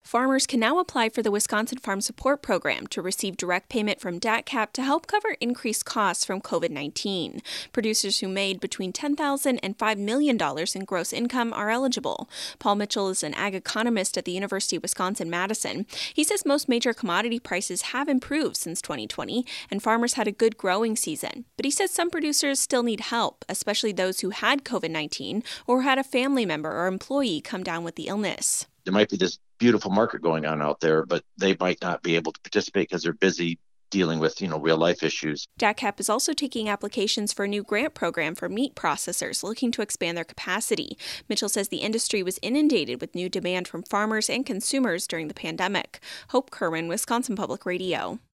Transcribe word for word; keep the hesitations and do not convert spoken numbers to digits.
Farmers can now apply for the Wisconsin Farm Support Program to receive direct payment from D A C cap to help cover increased costs from covid nineteen. Producers who made between ten thousand dollars and five million dollars in gross income are eligible. Paul Mitchell is an ag economist at the University of Wisconsin-Madison. He says most major commodity prices have improved since twenty twenty, and farmers had a good growing season. But he says some producers still need help, especially those who had covid nineteen or had a family member or employee come down with the illness. There might be this beautiful market going on out there, but they might not be able to participate because they're busy dealing with, you know, real life issues. D A C cap is also taking applications for a new grant program for meat processors looking to expand their capacity. Mitchell says the industry was inundated with new demand from farmers and consumers during the pandemic. Hope Kerwin, Wisconsin Public Radio.